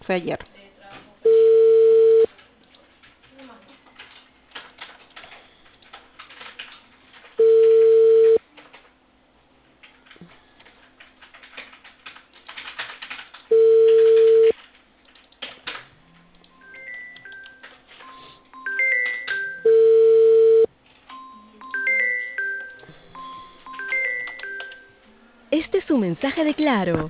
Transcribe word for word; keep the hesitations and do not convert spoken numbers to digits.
Fue ayer. Este es un mensaje de Claro.